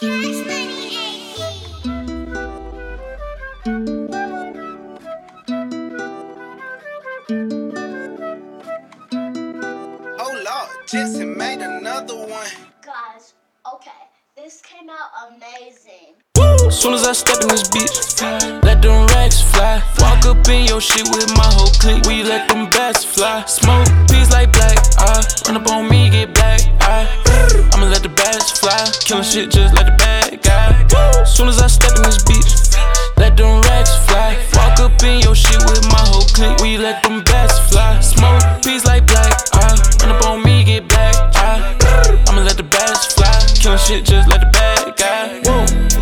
Oh Lord, Jesse made another one. Guys, okay, this came out amazing. Soon as I step in this bitch, let them racks fly. Walk up in your shit with my whole clique. We let them bats fly. Smoke peas like black eye. Run up on me, get black eye. I'ma let the bats fly. Killin' shit just like the bad guy. Soon as I step in this bitch, let them racks fly. Walk up in your shit with my whole clique. We let them bats fly. Smoke peas like black eye. Run up on me, get black eye. I'ma let the bats fly. Killin' shit just like the bad guy. Whoa.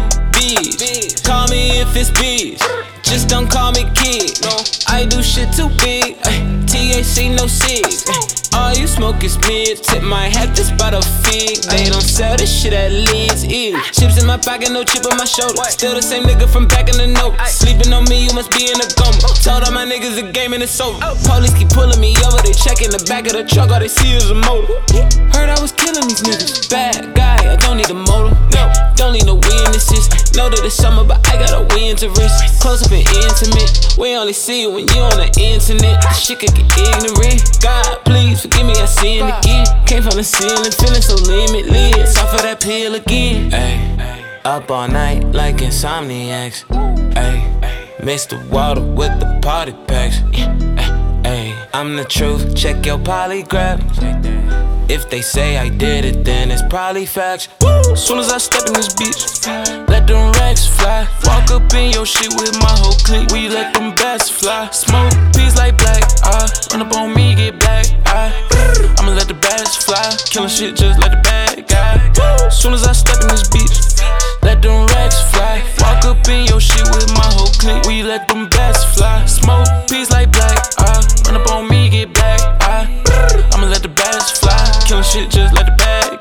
Call me if it's bees, just don't call me kid. No, I do shit too big. THC no cigs. All you smoke is mid. Tip my hat just by the fig. They don't sell this shit at Leeds. Chips in my pocket, no chip on my shoulder. Still the same nigga from back in the note. Sleeping on me, you must be in a coma. Told all my niggas the game and it's over. Police keep pulling me over. They checking the back of the truck. All they see is a motor. Heard I was killing these niggas. Bad guy, I don't need a motor. Don't need no witnesses. Know that it's summer, but I got a win to risk. Close up and intimate. We only see you when you on the internet. This shit could get ignorant. God, please forgive me, I sin again. Came from the ceiling, feeling so limitless. Off of that pill again. Ay, up all night like insomniacs. Ay, mix the water with the party packs. Ay, I'm the truth, check your polygraph. If they say I did it, then it's probably facts. Soon as I step in this bitch, let them racks fly. Walk up in your shit with my whole clique. We let them bats fly. Smoke peas like black eye. Run up on me, get black eye. I'ma let the bats fly. Killin' shit just like the bad guy. Soon as I step in this bitch, let them racks fly. Walk up in your shit with my whole clique. We let them bats fly. Smoke peas like black eye. Run up on me, get black eye. I'ma let the bats fly. Killin' shit just like the bad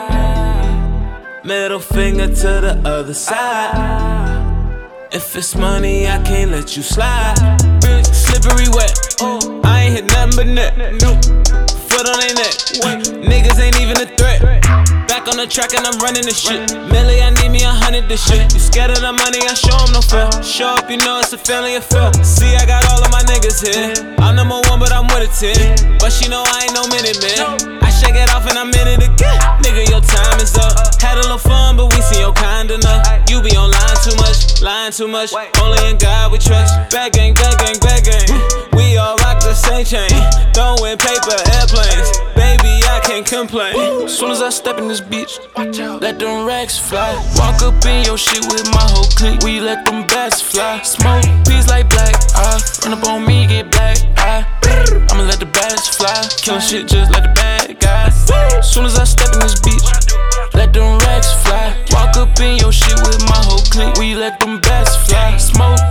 guy. Middle finger to the other side. If it's money, I can't let you slide. Slippery wet, I ain't hit nothing but net. Foot on their neck, niggas ain't even a threat. Back on the track and I'm running this shit. Millie, I need me 100 this shit. You scared of the money, I show 'em no fear. Show up, you know it's a family affair. See, I got all of my niggas here. I'm number one, but I'm with a 10. But she know I ain't no minute, man. I shake it off and I'm in it again. Nigga, your time is up. Had a little fun, but we see your kind enough. You be online too much, lying too much. Only in God we trust. Bad gang, bad gang, bad gang. We all rock the same chain. Throwing paper, airplanes. Baby, I can't complain. Soon as I step in this bitch, let them racks fly. Walk up in your shit with my whole clique. We let them bats fly. Smoke peas like black eye. Run up on me, get black eye. I'ma let the bats fly. Killin' shit just like the bad guy. Soon as I step in this bitch, let them racks fly. Walk up in your shit with my whole clique. We let them bats fly. Smoke